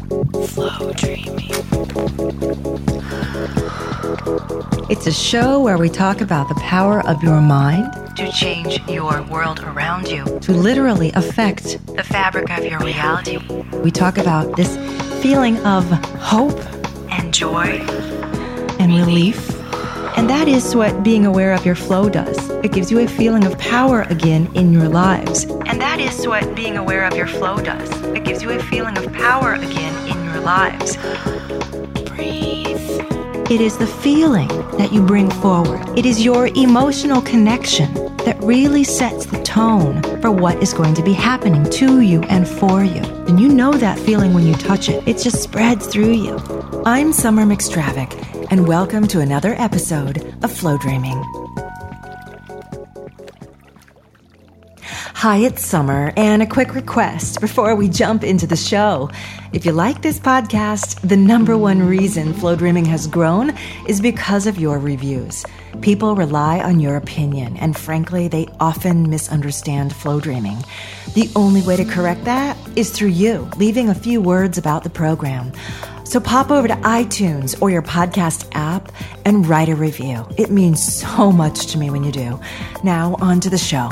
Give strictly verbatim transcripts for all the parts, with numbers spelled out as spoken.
Flow Dreaming. It's a show where we talk about the power of your mind to change your world around you, to literally affect the fabric of your reality. We talk about this feeling of hope and joy and relief. And that is what being aware of your flow does. It gives you a feeling of power again in your lives. And that is what being aware of your flow does. It gives you a feeling of power again in your lives. Breathe. It is the feeling that you bring forward. It is your emotional connection that really sets the tone for what is going to be happening to you and for you. And you know that feeling when you touch it. It just spreads through you. I'm Summer McStravick, and welcome to another episode of Flow Dreaming. Hi, it's Summer, and a quick request before we jump into the show. If you like this podcast, the number one reason Flow Dreaming has grown is because of your reviews. People rely on your opinion, and frankly, they often misunderstand Flow Dreaming. The only way to correct that is through you, leaving a few words about the program. So pop over to iTunes or your podcast app and write a review. It means so much to me when you do. Now, on to the show.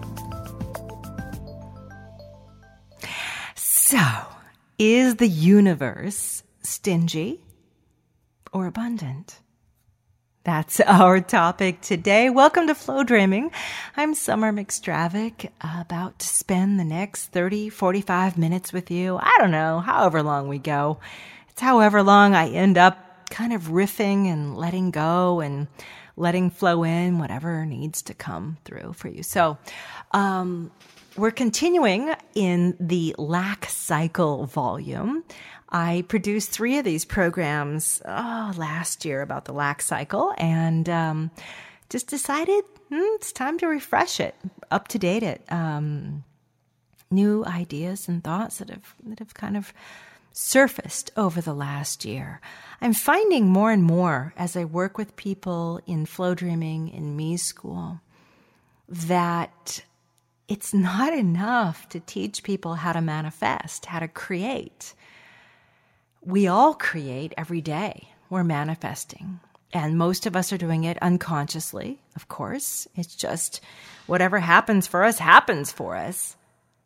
So, is the universe stingy or abundant? That's our topic today. Welcome to Flow Dreaming. I'm Summer McStravick, about to spend the next thirty, forty-five minutes with you. I don't know, however long we go. It's however long I end up kind of riffing and letting go and letting flow in whatever needs to come through for you. So, um, we're continuing in the Lack Cycle volume. I produced three of these programs oh, last year about the Lack Cycle, and um, just decided hmm, it's time to refresh it, up to date it. Um, new ideas and thoughts that have that have kind of surfaced over the last year. I'm finding more and more as I work with people in Flow Dreaming in Me School that it's not enough to teach people how to manifest, how to create. We all create every day. We're manifesting. And most of us are doing it unconsciously, of course. It's just whatever happens for us, happens for us.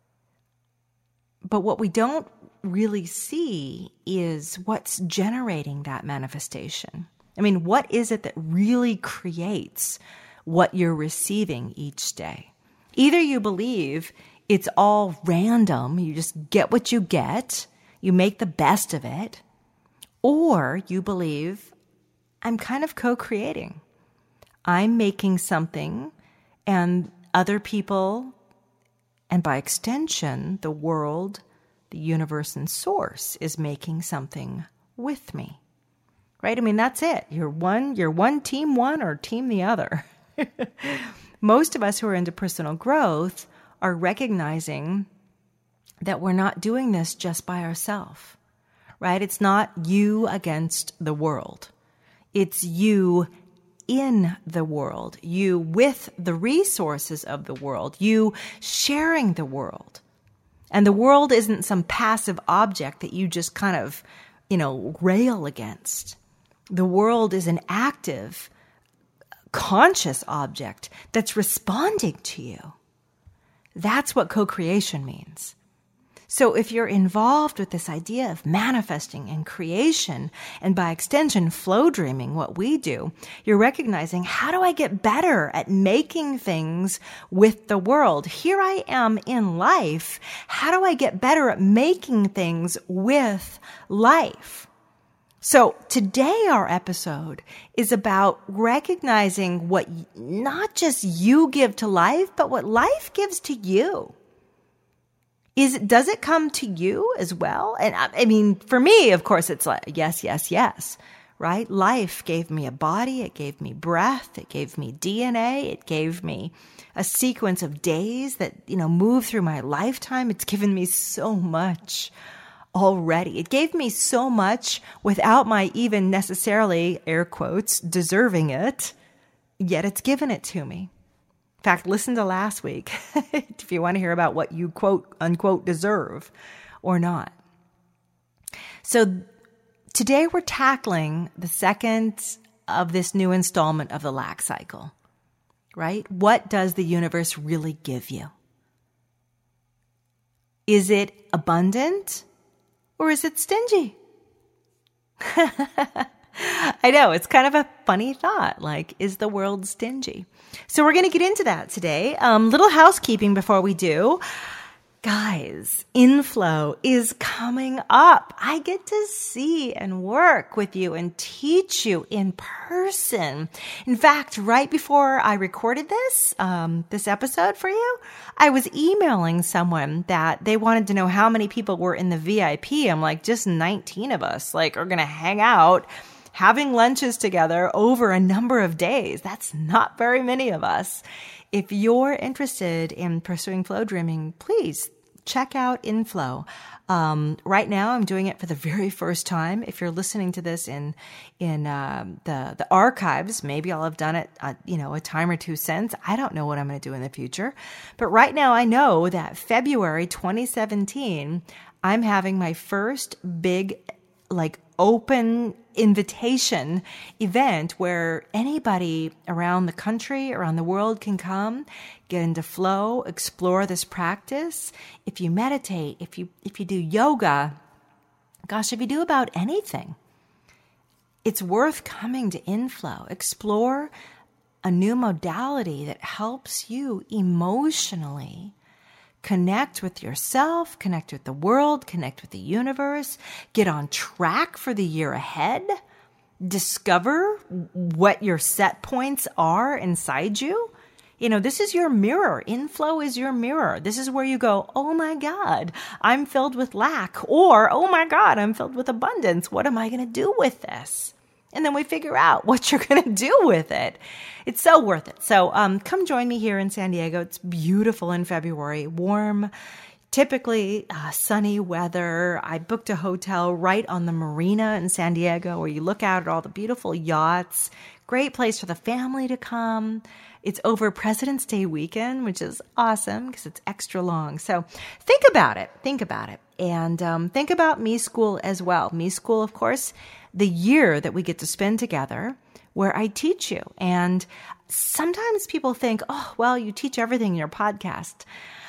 But what we don't really see is what's generating that manifestation. I mean, what is it that really creates what you're receiving each day? Either you believe it's all random, you just get what you get, you make the best of it, or you believe I'm kind of co-creating. I'm making something, and other people, and by extension, the world, the universe, and source is making something with me. Right? I mean, that's it. You're one, you're one team one or team the other. Most of us who are into personal growth are recognizing that we're not doing this just by ourselves, right? It's not you against the world. It's you in the world, you with the resources of the world, you sharing the world. And the world isn't some passive object that you just kind of, you know, rail against. The world is an active, conscious object that's responding to you. That's what co-creation means. So if you're involved with this idea of manifesting and creation, and by extension, flow dreaming, what we do, you're recognizing, how do I get better at making things with the world? Here I am in life. How do I get better at making things with life? So today our episode is about recognizing what not just you give to life, but what life gives to you. Is it, does it come to you as well? And I, I mean, for me, of course, it's like, yes, yes, yes, right? Life gave me a body. It gave me breath. It gave me D N A. It gave me a sequence of days that, you know, move through my lifetime. It's given me so much already. It gave me so much without my even necessarily, air quotes, deserving it, yet it's given it to me. In fact, listen to last week if you want to hear about what you quote unquote deserve or not. So today we're tackling the second of this new installment of the lack cycle, right? What does the universe really give you? Is it abundant or is it stingy? I know, it's kind of a funny thought, like, is the world stingy? So we're going to get into that today. Um, little housekeeping before we do. Guys, Inflow is coming up. I get to see and work with you and teach you in person. In fact, right before I recorded this, um, this episode for you, I was emailing someone that they wanted to know how many people were in the V I P. I'm like, just nineteen of us, like, are going to hang out having lunches together over a number of days. That's not very many of us. If you're interested in pursuing flow dreaming, please check out Inflow. Um, right now, I'm doing it for the very first time. If you're listening to this in in uh, the the archives, maybe I'll have done it, uh, you know, a time or two since. I don't know what I'm going to do in the future, but right now I know that February twenty seventeen, I'm having my first big, like, open invitation event where anybody around the country, around the world can come, get into flow, explore this practice. If you meditate, if you if you do yoga, gosh, if you do about anything, it's worth coming to Inflow. Explore a new modality that helps you emotionally connect with yourself, connect with the world, connect with the universe, get on track for the year ahead, discover what your set points are inside you. You know, this is your mirror. Inflow is your mirror. This is where you go, oh my God, I'm filled with lack, or oh my God, I'm filled with abundance. What am I going to do with this? And then we figure out what you're going to do with it. It's so worth it. So um, come join me here in San Diego. It's beautiful in February, warm, typically uh, sunny weather. I booked a hotel right on the marina in San Diego where you look out at all the beautiful yachts. Great place for the family to come. It's over President's Day weekend, which is awesome because it's extra long. So think about it. Think about it. And um, think about Me School as well. Me School, of course, the year that we get to spend together where I teach you. And sometimes people think, oh, well, you teach everything in your podcast.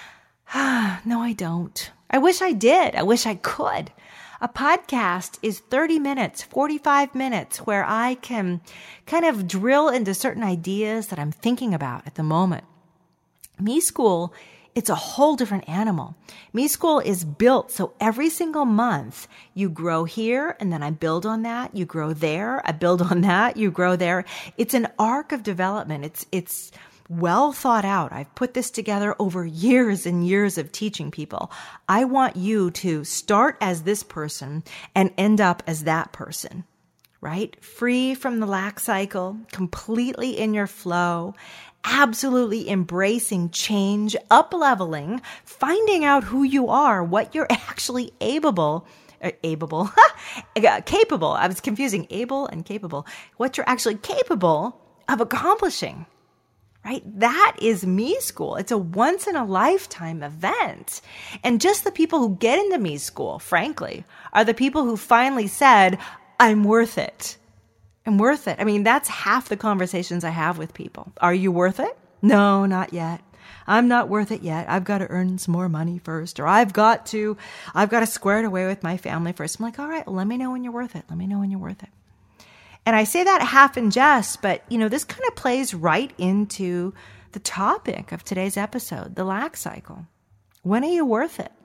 No, I don't. I wish I did. I wish I could. A podcast is thirty minutes, forty-five minutes, where I can kind of drill into certain ideas that I'm thinking about at the moment. Me School, it's a whole different animal. Me School is built so every single month you grow here and then I build on that. You grow there. I build on that. You grow there. It's an arc of development. It's, it's well thought out. I've put this together over years and years of teaching people. I want you to start as this person and end up as that person, right? Free from the lack cycle, completely in your flow, absolutely embracing change, up-leveling, finding out who you are, what you're actually able, uh, able, capable. I was confusing able and capable. What you're actually capable of accomplishing, right? That is Me School. It's a once-in-a-lifetime event. And just the people who get into Me School, frankly, are the people who finally said, I'm worth it. I'm worth it. I mean, that's half the conversations I have with people. Are you worth it? No, not yet. I'm not worth it yet. I've got to earn some more money first, or I've got to, I've got to square it away with my family first. I'm like, all right, well, let me know when you're worth it. Let me know when you're worth it. And I say that half in jest, but you know, this kind of plays right into the topic of today's episode, the lack cycle. When are you worth it?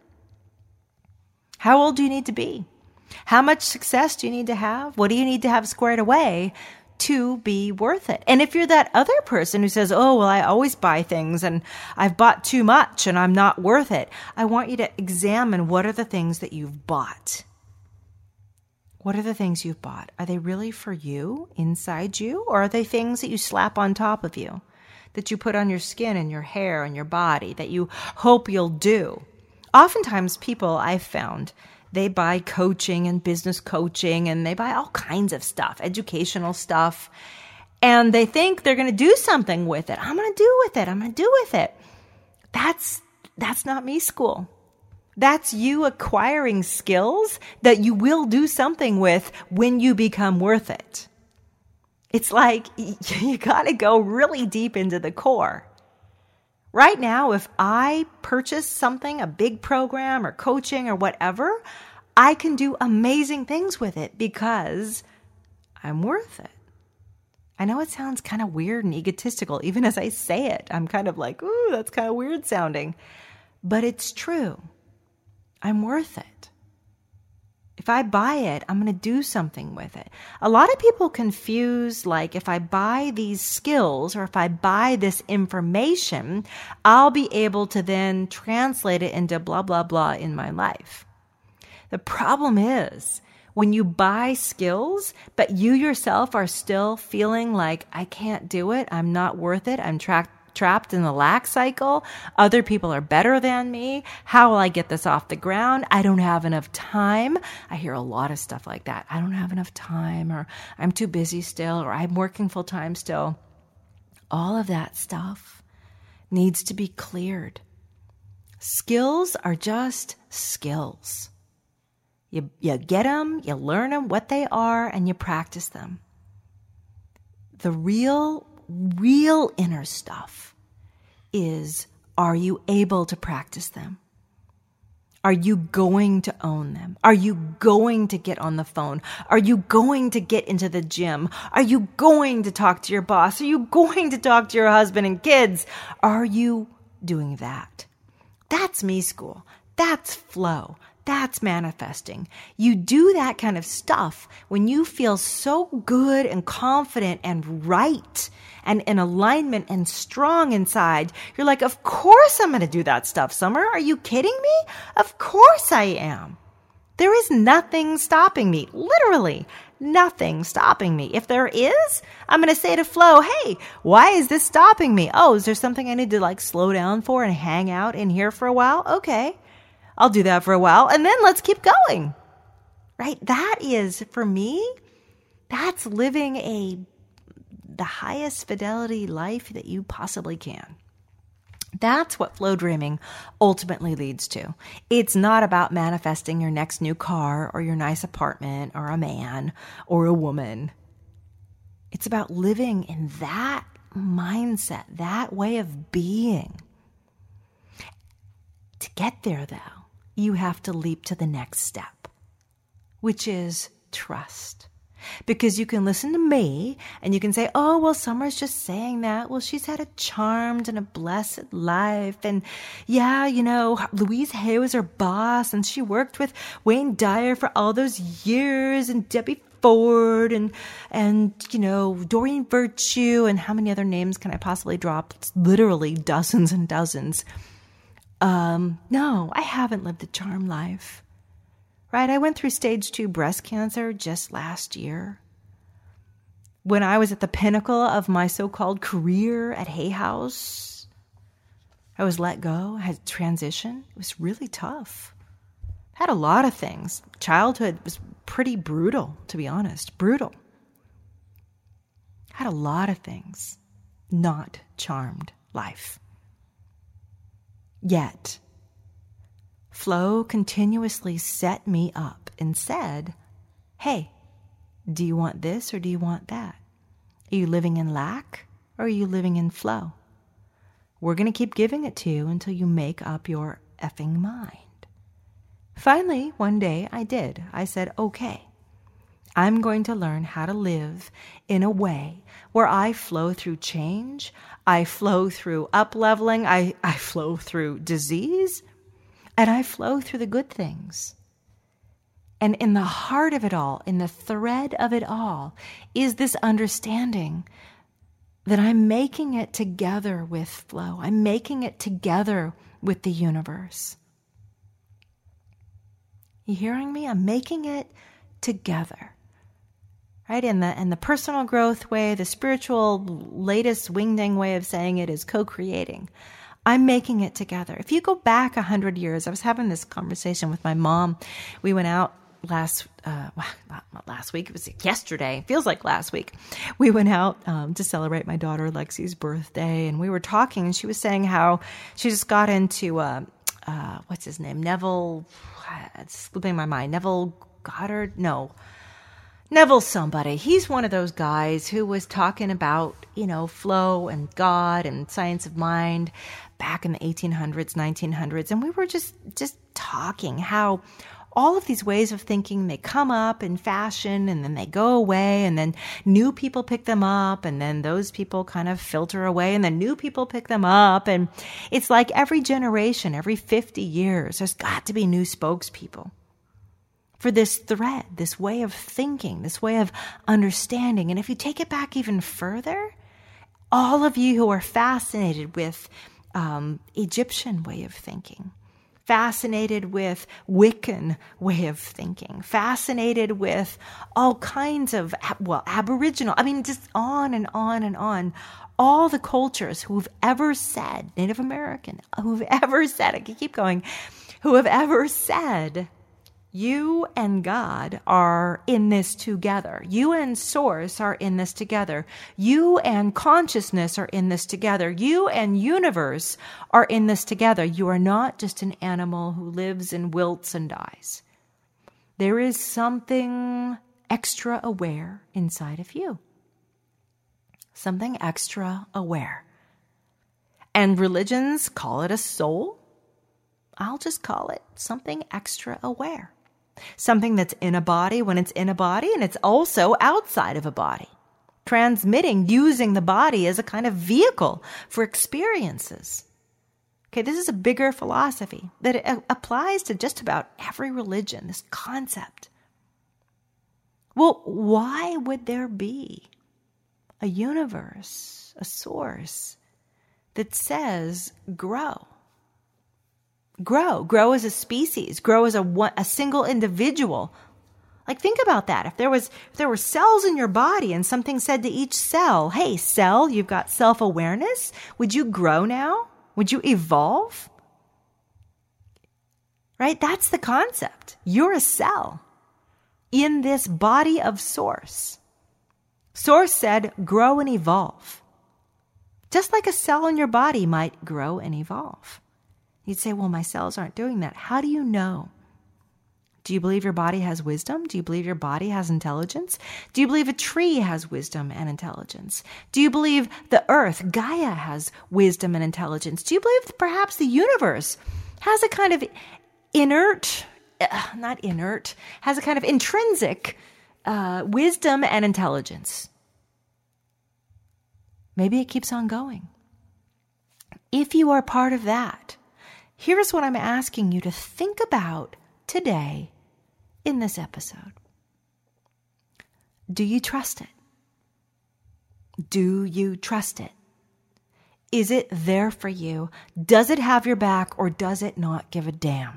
How old do you need to be? How much success do you need to have? What do you need to have squared away to be worth it? And if you're that other person who says, oh, well, I always buy things and I've bought too much and I'm not worth it, I want you to examine what are the things that you've bought. What are the things you've bought? Are they really for you, inside you, or are they things that you slap on top of you, that you put on your skin and your hair and your body, that you hope you'll do? Oftentimes people I've found, they buy coaching and business coaching and they buy all kinds of stuff, educational stuff, and they think they're going to do something with it. I'm going to do with it. I'm going to do with it. That's, that's not Me School. That's you acquiring skills that you will do something with when you become worth it. It's like you got to go really deep into the core. Right now, if I purchase something, a big program or coaching or whatever, I can do amazing things with it because I'm worth it. I know it sounds kind of weird and egotistical. Even as I say it, I'm kind of like, ooh, that's kind of weird sounding. But it's true. I'm worth it. If I buy it, I'm going to do something with it. A lot of people confuse, like, if I buy these skills or if I buy this information, I'll be able to then translate it into blah, blah, blah in my life. The problem is, when you buy skills, but you yourself are still feeling like, I can't do it, I'm not worth it, I'm trapped trapped in the lack cycle. Other people are better than me. How will I get this off the ground? I don't have enough time. I hear a lot of stuff like that. I don't have enough time, or I'm too busy still, or I'm working full time still. All of that stuff needs to be cleared. Skills are just skills. You, you get them, you learn them, what they are, and you practice them. The real Real inner stuff is, are you able to practice them? Are you going to own them? Are you going to get on the phone? Are you going to get into the gym? Are you going to talk to your boss? Are you going to talk to your husband and kids? Are you doing that? That's me school. That's flow. That's manifesting. You do that kind of stuff when you feel so good and confident and right and in alignment and strong inside. You're like, of course I'm going to do that stuff, Summer. Are you kidding me? Of course I am. There is nothing stopping me. Literally nothing stopping me. If there is, I'm going to say to Flo, hey, why is this stopping me? Oh, is there something I need to like slow down for and hang out in here for a while? Okay. I'll do that for a while, and then let's keep going, right? That is, for me, that's living a the highest fidelity life that you possibly can. That's what flow dreaming ultimately leads to. It's not about manifesting your next new car or your nice apartment or a man or a woman. It's about living in that mindset, that way of being. To get there, though, you have to leap to the next step, which is trust. Because you can listen to me and you can say, oh, well, Summer's just saying that. Well, she's had a charmed and a blessed life. And yeah, you know, Louise Hay was her boss and she worked with Wayne Dyer for all those years, and Debbie Ford and, and, you know, Doreen Virtue, and how many other names can I possibly drop? It's literally dozens and dozens. Um, no, I haven't lived a charmed life, right? I went through stage two breast cancer just last year. When I was at the pinnacle of my so-called career at Hay House, I was let go, I had to transition. It was really tough. I had a lot of things. Childhood was pretty brutal, to be honest, brutal. I had a lot of things, not charmed life. Yet, Flo continuously set me up and said, hey, do you want this or do you want that? Are you living in lack or are you living in flow? We're going to keep giving it to you until you make up your effing mind. Finally, one day I did. I said, okay, I'm going to learn how to live in a way where I flow through change, I flow through up-leveling, I, I flow through disease, and I flow through the good things. And in the heart of it all, in the thread of it all, is this understanding that I'm making it together with flow. I'm making it together with the universe. You hearing me? I'm making it together. Right? In the in the personal growth way, the spiritual latest wingding way of saying it is co-creating. I'm making it together. If you go back a hundred years, I was having this conversation with my mom. We went out last, uh, not last week, it was yesterday. It feels like last week. We went out um, to celebrate my daughter Lexi's birthday, and we were talking, and she was saying how she just got into a, uh, what's his name? Neville, it's slipping my mind. Neville Goddard? No. Neville somebody. He's one of those guys who was talking about, you know, flow and God and science of mind back in the eighteen hundreds, nineteen hundreds. And we were just, just talking how all of these ways of thinking, they come up in fashion and then they go away, and then new people pick them up, and then those people kind of filter away, and then new people pick them up. And it's like every generation, every fifty years, there's got to be new spokespeople for this thread, this way of thinking, this way of understanding. And if you take it back even further, all of you who are fascinated with um, Egyptian way of thinking, fascinated with Wiccan way of thinking, fascinated with all kinds of, well, Aboriginal, I mean, just on and on and on. All the cultures who've ever said, Native American, who've ever said, I can keep going, who have ever said, you and God are in this together. You and Source are in this together. You and consciousness are in this together. You and universe are in this together. You are not just an animal who lives and wilts and dies. There is something extra aware inside of you. Something extra aware. And religions call it a soul. I'll just call it something extra aware. Something that's in a body when it's in a body, and it's also outside of a body. Transmitting, using the body as a kind of vehicle for experiences. Okay, this is a bigger philosophy that it applies to just about every religion, this concept. Well, why would there be a universe, a source, that says grow? Grow, grow as a species, grow as a one, a single individual. Like, think about that. If there was, if there were cells in your body and something said to each cell, hey, cell, you've got self-awareness. Would you grow now? Would you evolve? Right? That's the concept. You're a cell in this body of Source. Source said, grow and evolve. Just like a cell in your body might grow and evolve. You'd say, well, my cells aren't doing that. How do you know? Do you believe your body has wisdom? Do you believe your body has intelligence? Do you believe a tree has wisdom and intelligence? Do you believe the earth, Gaia, has wisdom and intelligence? Do you believe that perhaps the universe has a kind of inert, uh, not inert, has a kind of intrinsic uh, wisdom and intelligence? Maybe it keeps on going. If you are part of that, here's what I'm asking you to think about today in this episode. Do you trust it? Do you trust it? Is it there for you? Does it have your back, or does it not give a damn?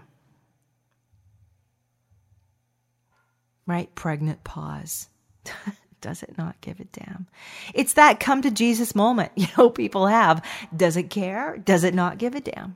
Right? Pregnant pause. Does it not give a damn? It's that come to Jesus moment, you know, people have. Does it care? Does it not give a damn?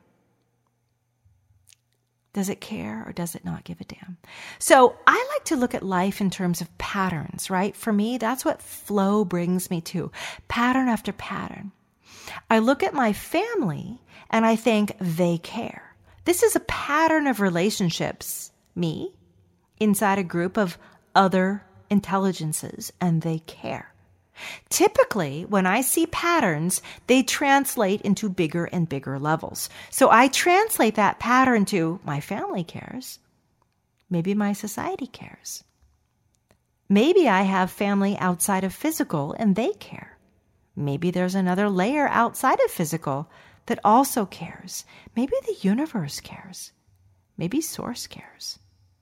Does it care, or does it not give a damn? So I like to look at life in terms of patterns, right? For me, that's what flow brings me to. Pattern after pattern. I look at my family and I think they care. This is a pattern of relationships, me, inside a group of other intelligences, and they care. Typically, when I see patterns, they translate into bigger and bigger levels. So I translate that pattern to my family cares. Maybe my society cares. Maybe I have family outside of physical and they care. Maybe there's another layer outside of physical that also cares. Maybe the universe cares. Maybe Source cares.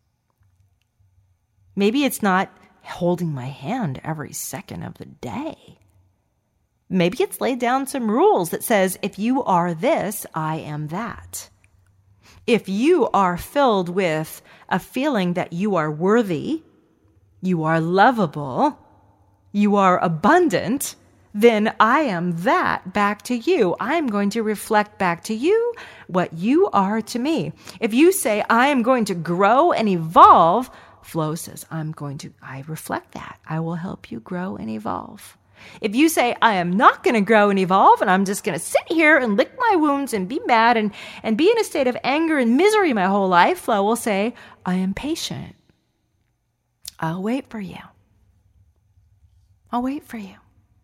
Maybe it's not holding my hand every second of the day. Maybe it's laid down some rules that says, if you are this, I am that. If you are filled with a feeling that you are worthy, you are lovable, you are abundant, then I am that back to you. I'm going to reflect back to you what you are to me. If you say, I am going to grow and evolve, Flow says, I'm going to, I reflect that. I will help you grow and evolve. If you say, I am not going to grow and evolve, and I'm just going to sit here and lick my wounds and be mad and, and be in a state of anger and misery my whole life, flow will say, I am patient. I'll wait for you. I'll wait for you.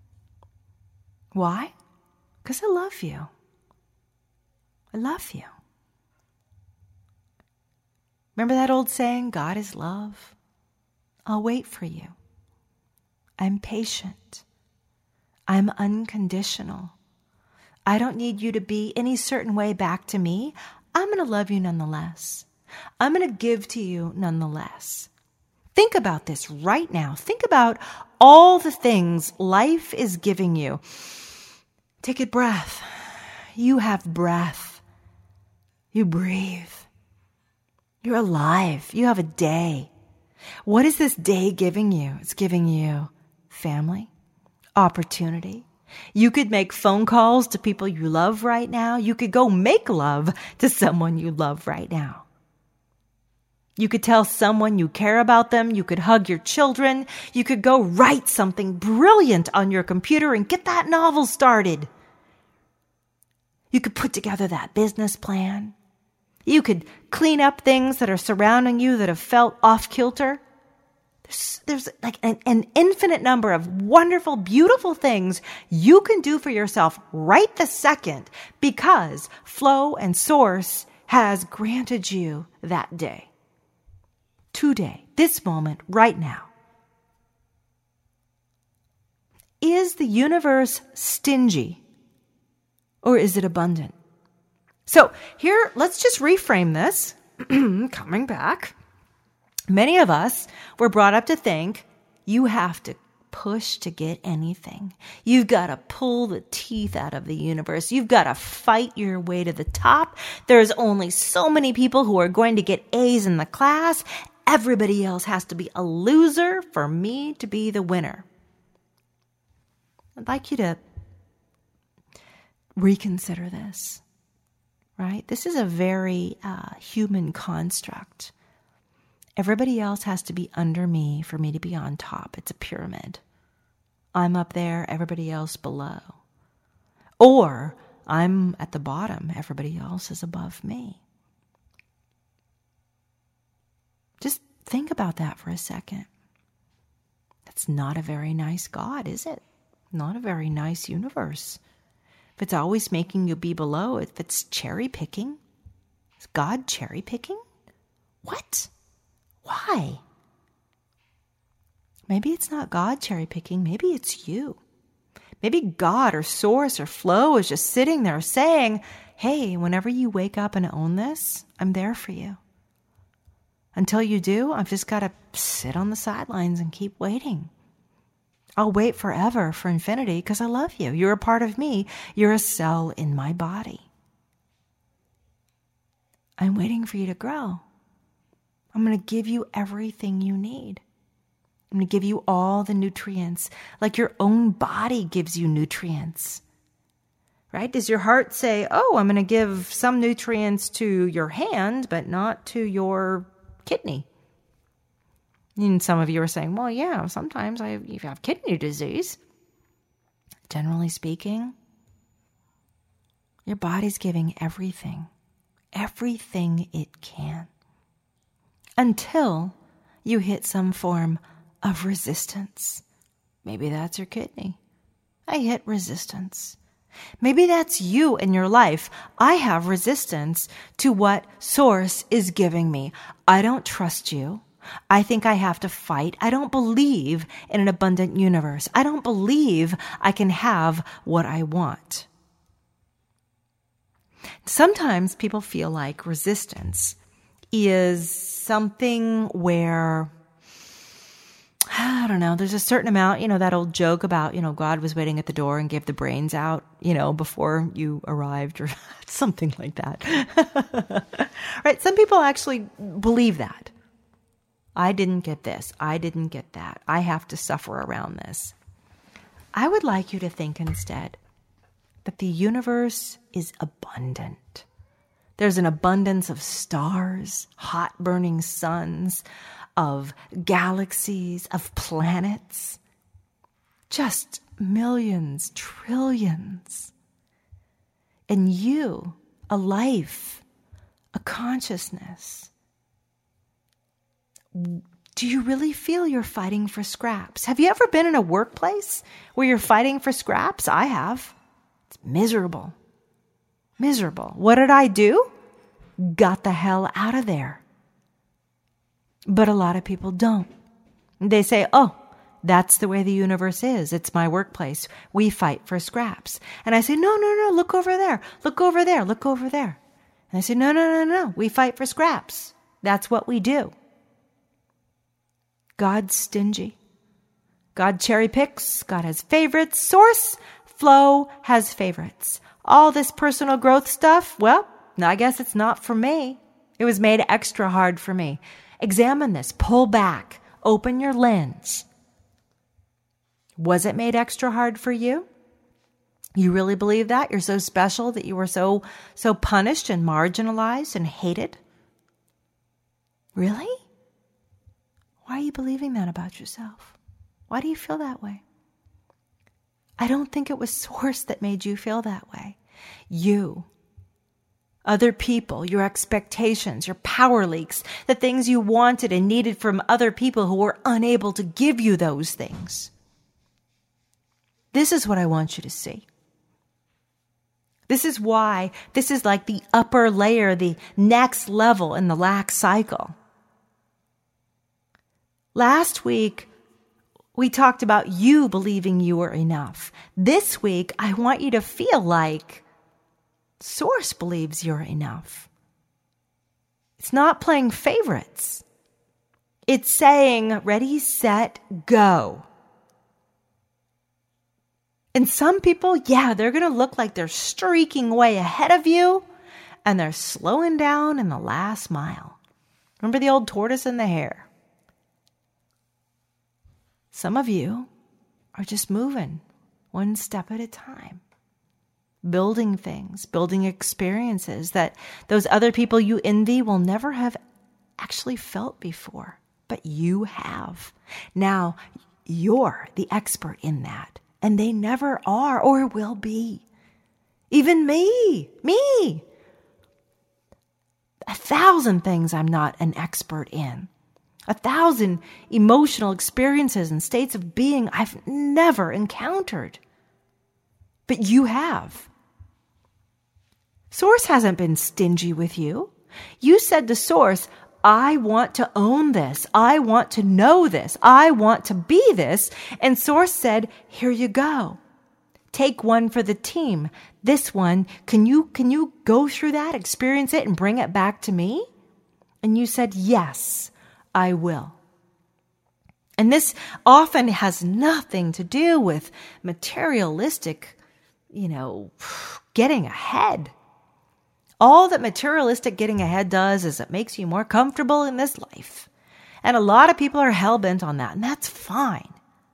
Why? Because I love you. I love you. Remember that old saying, God is love? I'll wait for you. I'm patient. I'm unconditional. I don't need you to be any certain way back to me. I'm going to love you nonetheless. I'm going to give to you nonetheless. Think about this right now. Think about all the things life is giving you. Take a breath. You have breath. You breathe. You're alive. You have a day. What is this day giving you? It's giving you family, opportunity. You could make phone calls to people you love right now. You could go make love to someone you love right now. You could tell someone you care about them. You could hug your children. You could go write something brilliant on your computer and get that novel started. You could put together that business plan. You could clean up things that are surrounding you that have felt off kilter. There's, there's like an, an infinite number of wonderful, beautiful things you can do for yourself right this second because Flow and Source has granted you that day. Today, this moment, right now. Is the universe stingy or is it abundant? So here, let's just reframe this. Coming back. Many of us were brought up to think you have to push to get anything. You've got to pull the teeth out of the universe. You've got to fight your way to the top. There's only so many people who are going to get A's in the class. Everybody else has to be a loser for me to be the winner. I'd like you to reconsider this, right? This is a very uh, human construct. Everybody else has to be under me for me to be on top. It's a pyramid. I'm up there, everybody else below. Or I'm at the bottom, everybody else is above me. Just think about that for a second. That's not a very nice God, is it? Not a very nice universe. If it's always making you be below, if it's cherry picking, is God cherry picking? What? Why? Maybe it's not God cherry picking. Maybe it's you. Maybe God or Source or Flow is just sitting there saying, hey, whenever you wake up and own this, I'm there for you. Until you do, I've just got to sit on the sidelines and keep waiting. I'll wait forever for infinity because I love you. You're a part of me. You're a cell in my body. I'm waiting for you to grow. I'm going to give you everything you need. I'm going to give you all the nutrients, like your own body gives you nutrients. Right? Does your heart say, oh, I'm going to give some nutrients to your hand, but not to your kidney? And some of you are saying, well, yeah, sometimes I you have kidney disease. Generally speaking, your body's giving everything, everything it can, until you hit some form of resistance. Maybe that's your kidney. I hit resistance. Maybe that's you in your life. I have resistance to what Source is giving me. I don't trust you. I think I have to fight. I don't believe in an abundant universe. I don't believe I can have what I want. Sometimes people feel like resistance is something where, I don't know, there's a certain amount, you know, that old joke about, you know, God was waiting at the door and gave the brains out, you know, before you arrived or something like that. Right? Some people actually believe that. I didn't get this. I didn't get that. I have to suffer around this. I would like you to think instead that the universe is abundant. There's an abundance of stars, hot burning suns, of galaxies, of planets. Just millions, trillions. And you, a life, a consciousness. Do you really feel you're fighting for scraps? Have you ever been in a workplace where you're fighting for scraps? I have. It's miserable. Miserable. What did I do? Got the hell out of there. But a lot of people don't. They say, oh, that's the way the universe is. It's my workplace. We fight for scraps. And I say, no, no, no, look over there. Look over there. Look over there. And I say, no, no, no, no. We fight for scraps. That's what we do. God's stingy. God cherry picks. God has favorites. Source flow has favorites. All this personal growth stuff, well, I guess it's not for me. It was made extra hard for me. Examine this. Pull back. Open your lens. Was it made extra hard for you? You really believe that? You're so special that you were so, so punished and marginalized and hated? Really? Why are you believing that about yourself? Why do you feel that way? I don't think it was Source that made you feel that way. You, other people, your expectations, your power leaks, the things you wanted and needed from other people who were unable to give you those things. This is what I want you to see. This is why this is like the upper layer, the next level in the lack cycle. Last week, we talked about you believing you were enough. This week, I want you to feel like Source believes you're enough. It's not playing favorites. It's saying, ready, set, go. And some people, yeah, they're going to look like they're streaking way ahead of you, and they're slowing down in the last mile. Remember the old tortoise and the hare? Some of you are just moving one step at a time, building things, building experiences that those other people you envy will never have actually felt before, but you have. Now, you're the expert in that, and they never are or will be. Even me, me. A thousand things I'm not an expert in. A thousand emotional experiences and states of being I've never encountered. But you have. Source hasn't been stingy with you. You said to Source, I want to own this. I want to know this. I want to be this. And Source said, here you go. Take one for the team. This one, can you, can you go through that, experience it, and bring it back to me? And you said, yes. I will. And this often has nothing to do with materialistic, you know, getting ahead. All that materialistic getting ahead does is it makes you more comfortable in this life. And a lot of people are hell-bent on that, and that's fine.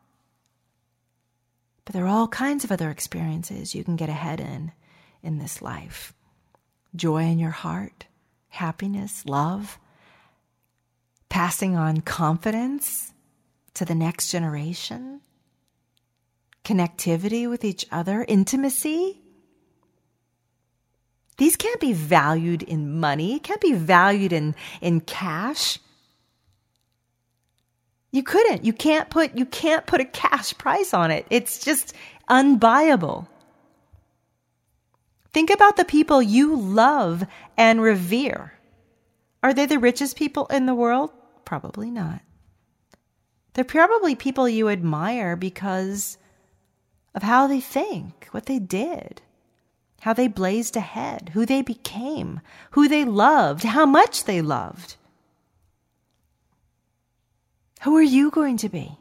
But there are all kinds of other experiences you can get ahead in in this life. Joy in your heart, happiness, love, passing on confidence to the next generation, connectivity with each other, intimacy. These can't be valued in money. It can't be valued in, in cash. You couldn't. You can't put, you can't put a cash price on it. It's just unbuyable. Think about the people you love and revere. Are they the richest people in the world? Probably not. They're probably people you admire because of how they think, what they did, how they blazed ahead, who they became, who they loved, how much they loved. Who are you going to be?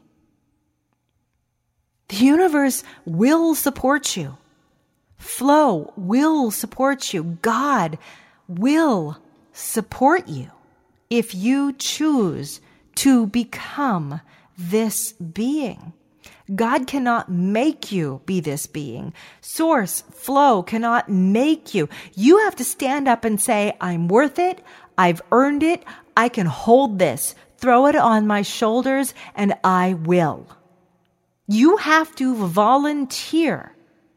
The universe will support you. Flow will support you. God will support you if you choose to become this being. God cannot make you be this being. Source, flow cannot make you. You have to stand up and say, I'm worth it. I've earned it. I can hold this. Throw it on my shoulders and I will. You have to volunteer.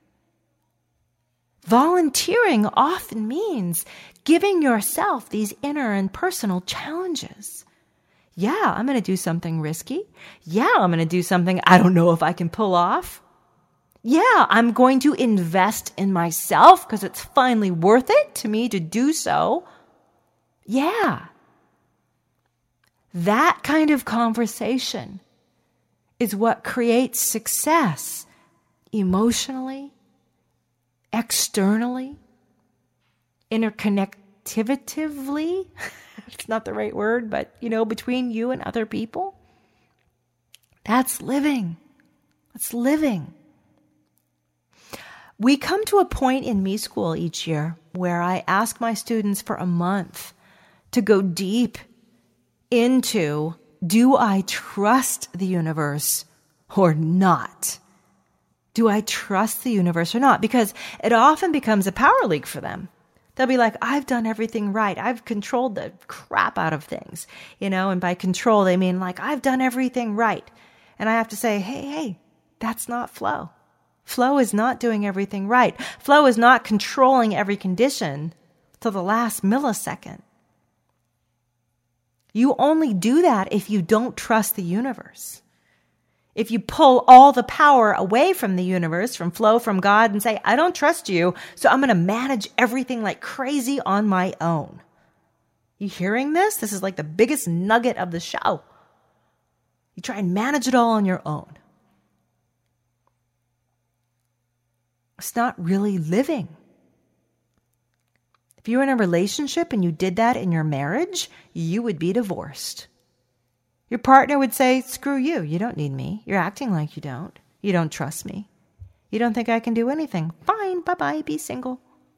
Volunteering often means giving yourself these inner and personal challenges. Yeah, I'm going to do something risky. Yeah, I'm going to do something I don't know if I can pull off. Yeah, I'm going to invest in myself because it's finally worth it to me to do so. Yeah. That kind of conversation is what creates success emotionally, externally, interconnectively. It's not the right word, but, you know, between you and other people. That's living. That's living. We come to a point in Me School each year where I ask my students for a month to go deep into, do I trust the universe or not? Do I trust the universe or not? Because it often becomes a power league for them. They'll be like, I've done everything right. I've controlled the crap out of things, you know, and by control, they mean like, I've done everything right. And I have to say, hey, hey, that's not flow. Flow is not doing everything right. Flow is not controlling every condition to the last millisecond. You only do that if you don't trust the universe. If you pull all the power away from the universe, from flow, from God, and say, I don't trust you, so I'm going to manage everything like crazy on my own. You hearing this? This is like the biggest nugget of the show. You try and manage it all on your own. It's not really living. If you were in a relationship and you did that in your marriage, you would be divorced. Your partner would say, screw you. You don't need me. You're acting like you don't. You don't trust me. You don't think I can do anything. Fine. Bye-bye. Be single.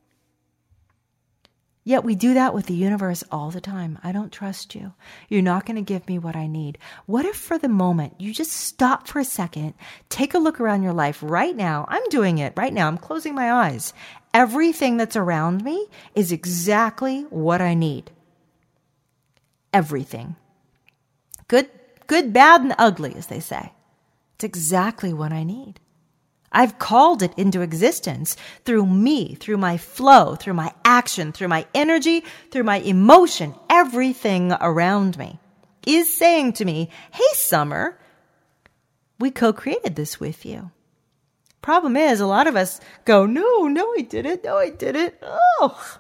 Yet we do that with the universe all the time. I don't trust you. You're not going to give me what I need. What if for the moment you just stop for a second, take a look around your life right now. I'm doing it right now. I'm closing my eyes. Everything that's around me is exactly what I need. Everything. Good, good, bad, and ugly, as they say. It's exactly what I need. I've called it into existence through me, through my flow, through my action, through my energy, through my emotion. Everything around me is saying to me, hey, Summer, we co-created this with you. Problem is, a lot of us go, no, no, I didn't. No, I didn't. Oh.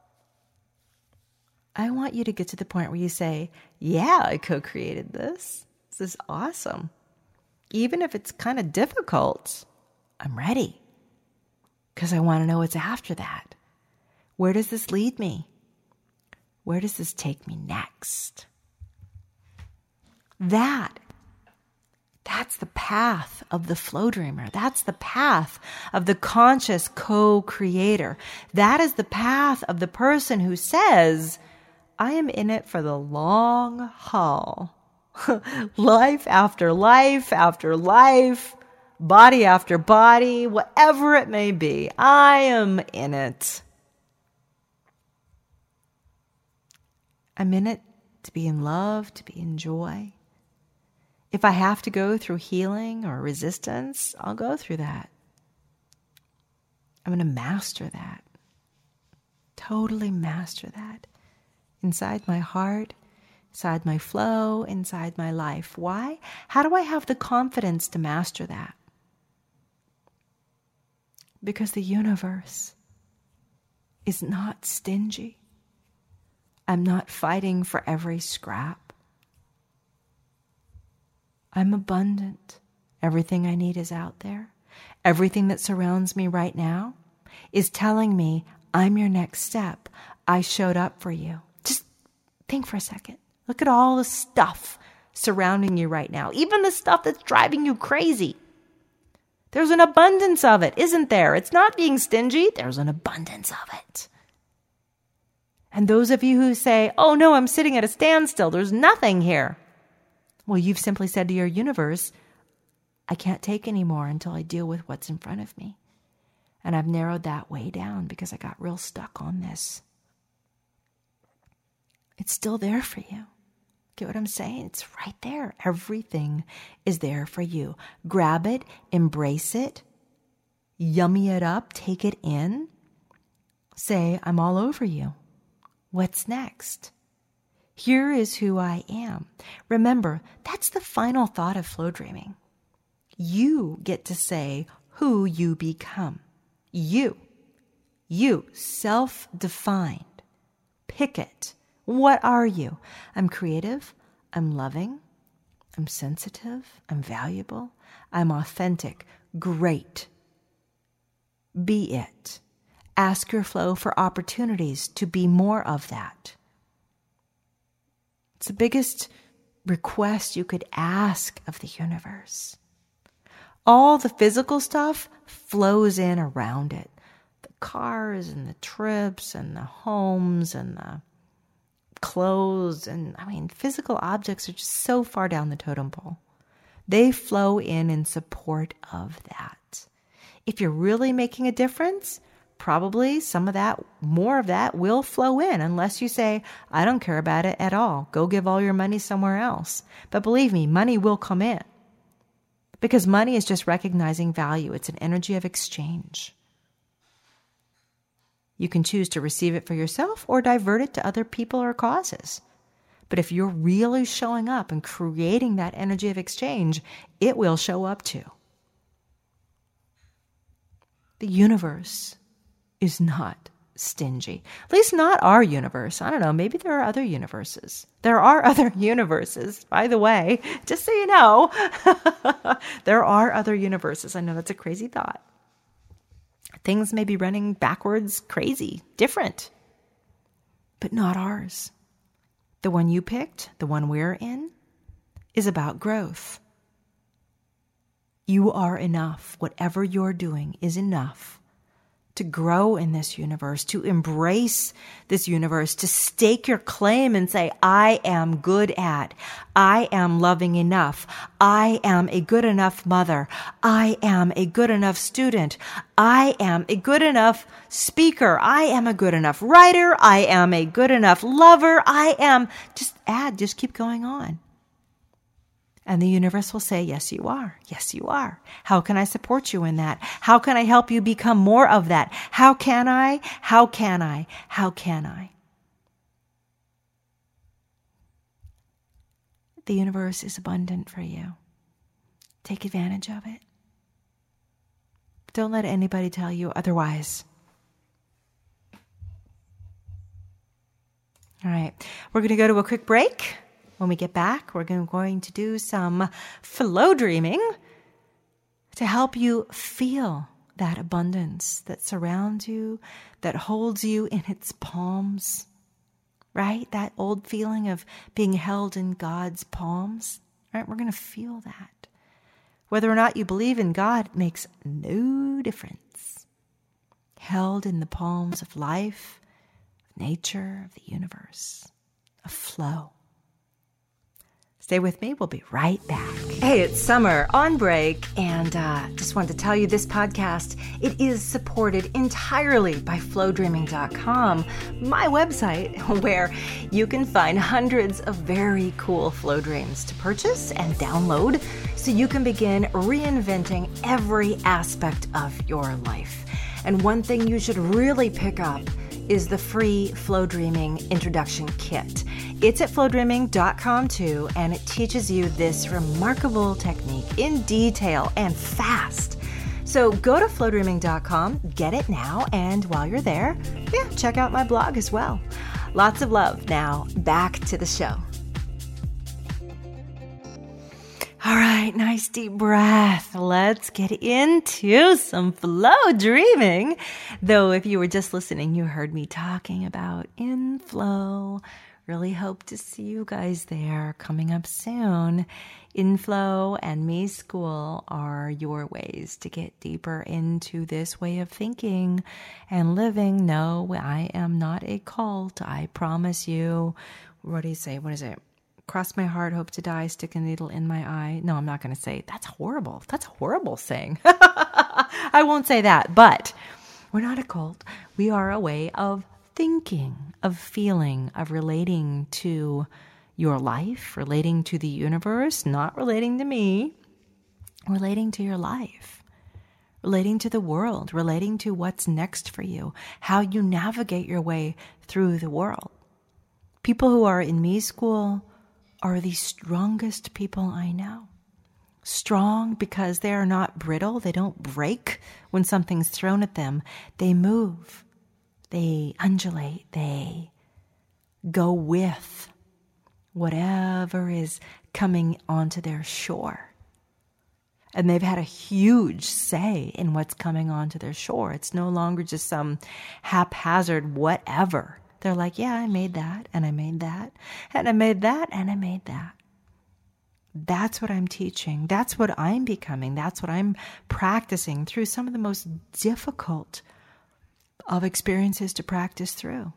I want you to get to the point where you say, yeah, I co-created this. This is awesome. Even if it's kind of difficult, I'm ready. Because I want to know what's after that. Where does this lead me? Where does this take me next? That, that's the path of the flow dreamer. That's the path of the conscious co-creator. That is the path of the person who says, I am in it for the long haul. Life after life after life, body after body, whatever it may be, I am in it. I'm in it to be in love, to be in joy. If I have to go through healing or resistance, I'll go through that. I'm going to master that. Totally master that. Inside my heart, inside my flow, inside my life. Why? How do I have the confidence to master that? Because the universe is not stingy. I'm not fighting for every scrap. I'm abundant. Everything I need is out there. Everything that surrounds me right now is telling me, I'm your next step. I showed up for you. Just think for a second. Look at all the stuff surrounding you right now. Even the stuff that's driving you crazy. There's an abundance of it, isn't there? It's not being stingy. There's an abundance of it. And those of you who say, oh no, I'm sitting at a standstill. There's nothing here. Well, you've simply said to your universe, I can't take any more until I deal with what's in front of me. And I've narrowed that way down because I got real stuck on this. It's still there for you. Get what I'm saying? It's right there. Everything is there for you. Grab it, embrace it, yummy it up, take it in. Say, I'm all over you. What's next? Here is who I am. Remember, that's the final thought of flow dreaming. You get to say who you become. You. You, self-defined. Pick it. What are you? I'm creative. I'm loving. I'm sensitive. I'm valuable. I'm authentic. Great. Be it. Ask your flow for opportunities to be more of that. It's the biggest request you could ask of the universe. All the physical stuff flows in around it. The cars and the trips and the homes and the clothes. And I mean, physical objects are just so far down the totem pole. They flow in in support of that. If you're really making a difference, probably some of that, more of that will flow in unless you say, I don't care about it at all. Go give all your money somewhere else. But believe me, money will come in because money is just recognizing value. It's an energy of exchange. You can choose to receive it for yourself or divert it to other people or causes. But if you're really showing up and creating that energy of exchange, it will show up too. The universe is not stingy. At least not our universe. I don't know. Maybe there are other universes. There are other universes, by the way, just so you know. There are other universes. I know that's a crazy thought. Things may be running backwards, crazy, different, but not ours. The one you picked, the one we're in, is about growth. You are enough. Whatever you're doing is enough to grow in this universe, to embrace this universe, to stake your claim and say, I am good at, I am loving enough, I am a good enough mother, I am a good enough student, I am a good enough speaker, I am a good enough writer, I am a good enough lover, I am, just add, just keep going on. And the universe will say, yes, you are. Yes, you are. How can I support you in that? How can I help you become more of that? How can I? How can I? How can I? The universe is abundant for you. Take advantage of it. Don't let anybody tell you otherwise. All right. We're going to go to a quick break. When we get back, we're going to do some flow dreaming to help you feel that abundance that surrounds you, that holds you in its palms, right? That old feeling of being held in God's palms, right? We're going to feel that. Whether or not you believe in God makes no difference. Held in the palms of life, nature, of the universe, a flow. Stay with me. We'll be right back. Hey, it's Summer on break, and uh, just wanted to tell you this podcast, it is supported entirely by flow dreaming dot com, my website, where you can find hundreds of very cool flow dreams to purchase and download so you can begin reinventing every aspect of your life. And one thing you should really pick up is the free Flow Dreaming Introduction Kit. It's at flow dreaming dot com too, and it teaches you this remarkable technique in detail and fast. So go to flow dreaming dot com, get it now, and while you're there, yeah, check out my blog as well. Lots of love. Now, back to the show. All right, nice deep breath. Let's get into some flow dreaming. Though if you were just listening, you heard me talking about inflow. Really hope to see you guys there coming up soon. Inflow and Me School are your ways to get deeper into this way of thinking and living. No, I am not a cult. I promise you. What do you say? What is it? Cross my heart, hope to die, stick a needle in my eye. No, I'm not going to say that's horrible. That's horrible saying. I won't say that, but we're not a cult. We are a way of thinking, of feeling, of relating to your life, relating to the universe, not relating to me, relating to your life, relating to the world, relating to what's next for you, how you navigate your way through the world. People who are in me school are the strongest people I know. Strong because they are not brittle. They don't break when something's thrown at them. They move. They undulate. They go with whatever is coming onto their shore. And they've had a huge say in what's coming onto their shore. It's no longer just some haphazard whatever. They're like, yeah, I made that, and I made that, and I made that, and I made that. That's what I'm teaching. That's what I'm becoming. That's what I'm practicing through some of the most difficult of experiences to practice through.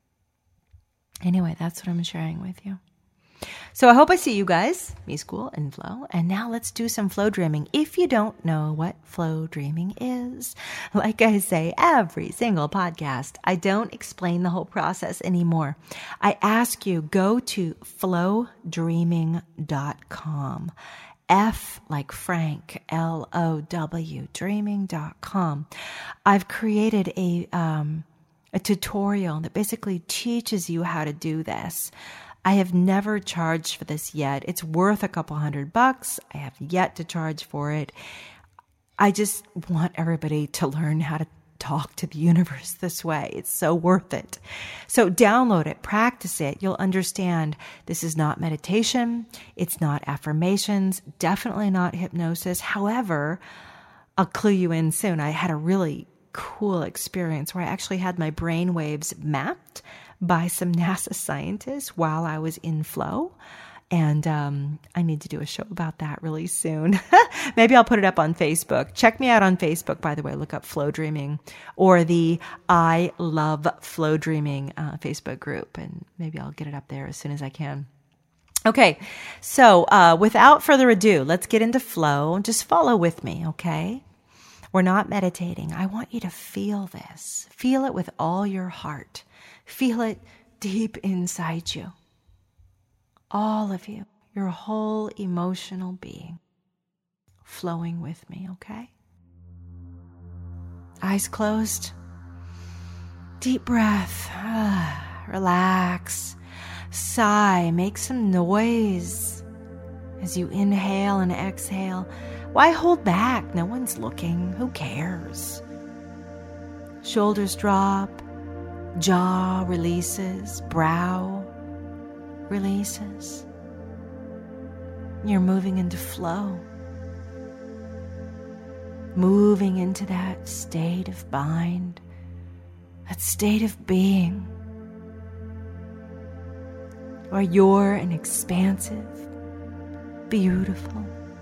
Anyway, that's what I'm sharing with you. So I hope I see you guys, Me School and Flow. And now let's do some flow dreaming. If you don't know what flow dreaming is, like I say every single podcast, I don't explain the whole process anymore. I ask you, go to flow dreaming dot com. F like Frank, L O W, dreaming dot com. I've created a, um, a tutorial that basically teaches you how to do this. I have never charged for this yet. It's worth a couple hundred bucks. I have yet to charge for it. I just want everybody to learn how to talk to the universe this way. It's so worth it. So download it, practice it. You'll understand this is not meditation. It's not affirmations, definitely not hypnosis. However, I'll clue you in soon. I had a really cool experience where I actually had my brain waves mapped by some NASA scientists while I was in flow. And um, I need to do a show about that really soon. Maybe I'll put it up on Facebook. Check me out on Facebook, by the way. Look up Flow Dreaming or the I Love Flow Dreaming uh, Facebook group. And maybe I'll get it up there as soon as I can. Okay, so uh, without further ado, let's get into flow. Just follow with me, okay? We're not meditating. I want you to feel this. Feel it with all your heart. Feel it deep inside you. All of you, your whole emotional being, flowing with me, okay? Eyes closed. Deep breath. Relax. Sigh. Make some noise as you inhale and exhale. Why hold back? No one's looking. Who cares? Shoulders drop. Jaw releases, brow releases. You're moving into flow. Moving into that state of mind, that state of being, where you're an expansive, beautiful,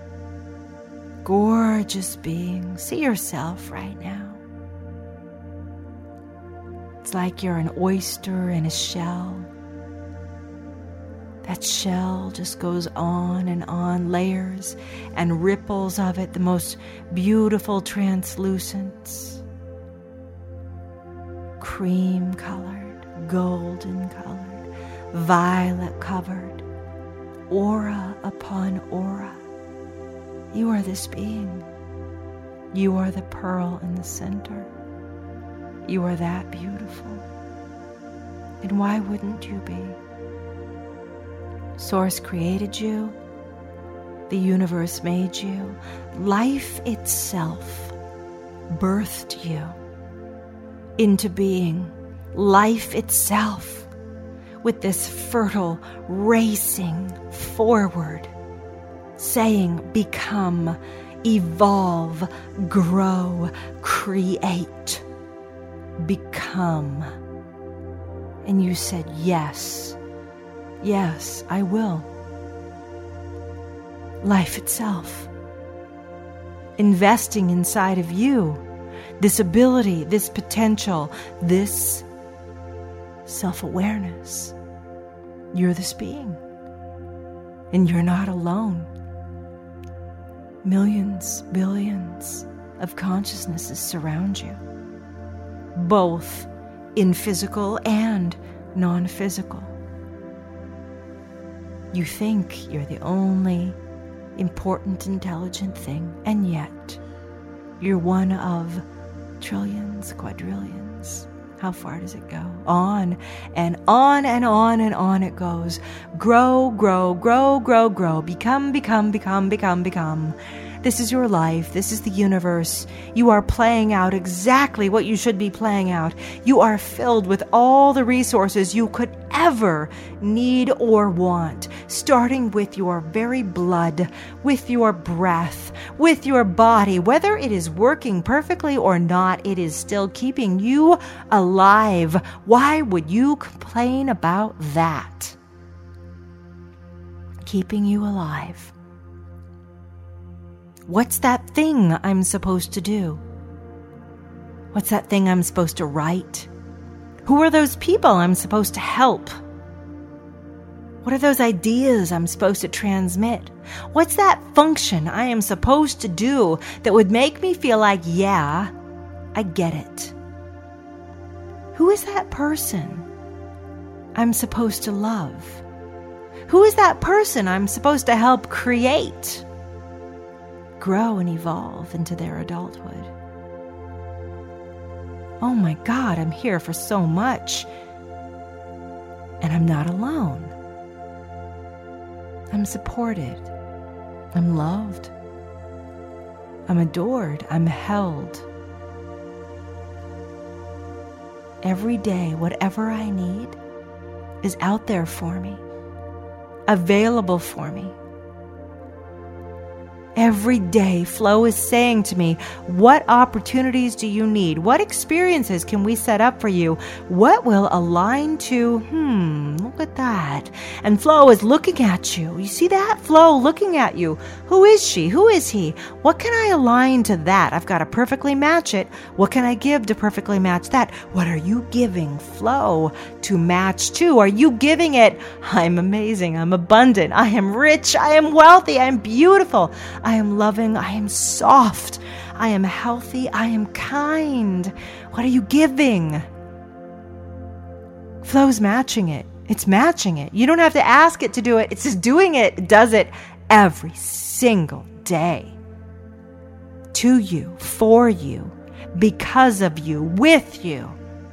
gorgeous being. See yourself right now. It's like you're an oyster in a shell. That shell just goes on and on, layers and ripples of it, the most beautiful translucence. Cream colored, golden colored, violet covered, aura upon aura. You are this being. You are the pearl in the center. You are that beautiful. And why wouldn't you be? Source created you. The universe made you. Life itself birthed you into being. Life itself, with this fertile racing forward, saying, become, evolve, grow, create. Become. And you said, yes, yes, I will. Life itself. Investing inside of you, this ability, this potential, this self-awareness. You're this being. And you're not alone. Millions, billions of consciousnesses surround you, both in physical and non-physical. You think you're the only important, intelligent thing, and yet you're one of trillions, quadrillions. How far does it go? On and on and on and on it goes. Grow, grow, grow, grow, grow. Become, become, become, become, become. This is your life. This is the universe. You are playing out exactly what you should be playing out. You are filled with all the resources you could ever need or want, starting with your very blood, with your breath, with your body. Whether it is working perfectly or not, it is still keeping you alive. Why would you complain about that? Keeping you alive. What's that thing I'm supposed to do? What's that thing I'm supposed to write? Who are those people I'm supposed to help? What are those ideas I'm supposed to transmit? What's that function I am supposed to do that would make me feel like, yeah, I get it? Who is that person I'm supposed to love? Who is that person I'm supposed to help create, grow, and evolve into their adulthood? Oh my God, I'm here for so much. And I'm not alone. I'm supported. I'm loved. I'm adored. I'm held. Every day, whatever I need is out there for me, available for me. Every day, Flow is saying to me, what opportunities do you need? What experiences can we set up for you? What will align to, hmm, look at that. And Flow is looking at you. You see that? Flow looking at you. Who is she? Who is he? What can I align to that? I've got to perfectly match it. What can I give to perfectly match that? What are you giving Flow to match to? Are you giving it, I'm amazing, I'm abundant, I am rich, I am wealthy, I am beautiful, I am loving, I am soft, I am healthy, I am kind. What are you giving? Flow's matching it. It's matching it. You don't have to ask it to do it. It's just doing it. It does it every single day. To you, for you, because of you, with you.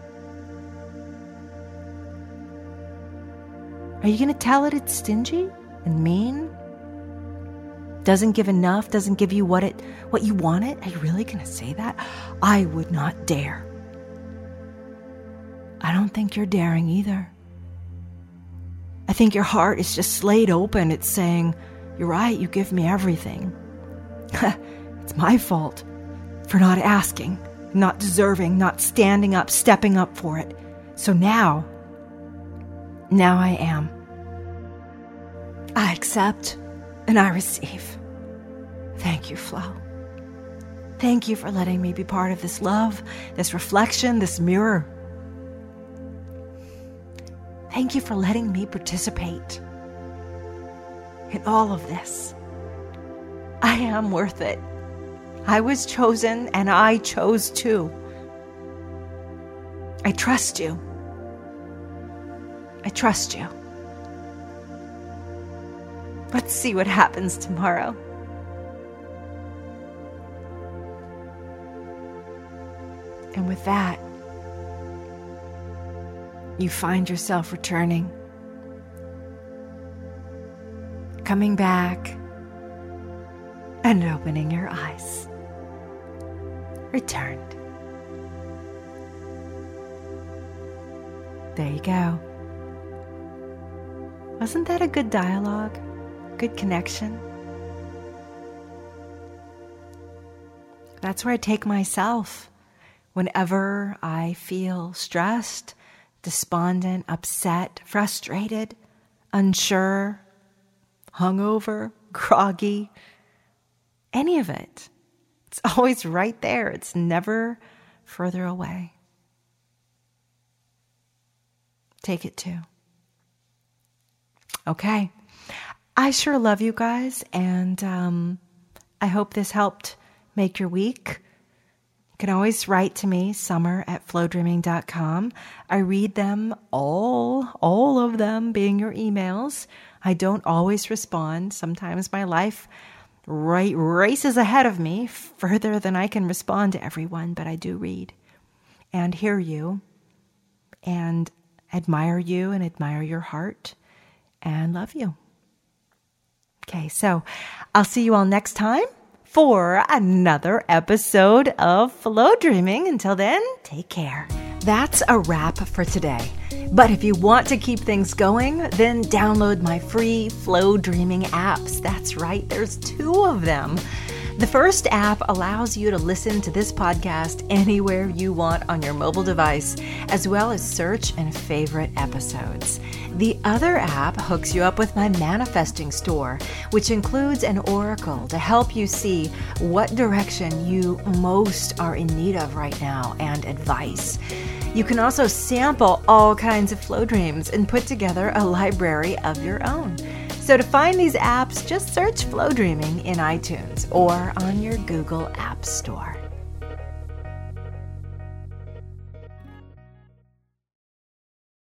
Are you going to tell it it's stingy and mean? Doesn't give enough, doesn't give you what it what you wanted? Are you really going to say that? I would not dare. I don't think you're daring either. I think your heart is just slayed open. It's saying, you're right, you give me everything. It's my fault for not asking, not deserving, not standing up, stepping up for it. So now, now I am. I accept and I receive. Thank you, Flow. Thank you for letting me be part of this love, this reflection, this mirror. Thank you for letting me participate in all of this. I am worth it. I was chosen and I chose too. I trust you. I trust you. Let's see what happens tomorrow. And with that, you find yourself returning, coming back, and opening your eyes. Returned. There you go. Wasn't that a good dialogue? Good connection? That's where I take myself whenever I feel stressed, despondent, upset, frustrated, unsure, hungover, groggy, any of it. It's always right there. It's never further away. Take it too. Okay. I sure love you guys, and um, I hope this helped make your week. You can always write to me, summer at flow dreaming dot com. I read them all, all of them being your emails. I don't always respond. Sometimes my life right, races ahead of me further than I can respond to everyone, but I do read and hear you and admire you and admire your heart and love you. Okay, so I'll see you all next time for another episode of Flow Dreaming. Until then, take care. That's a wrap for today. But if you want to keep things going, then download my free Flow Dreaming apps. That's right, there's two of them. The first app allows you to listen to this podcast anywhere you want on your mobile device, as well as search and favorite episodes. The other app hooks you up with my manifesting store, which includes an oracle to help you see what direction you most are in need of right now and advice. You can also sample all kinds of flow dreams and put together a library of your own. So to find these apps, just search Flow Dreaming in iTunes or on your Google App Store.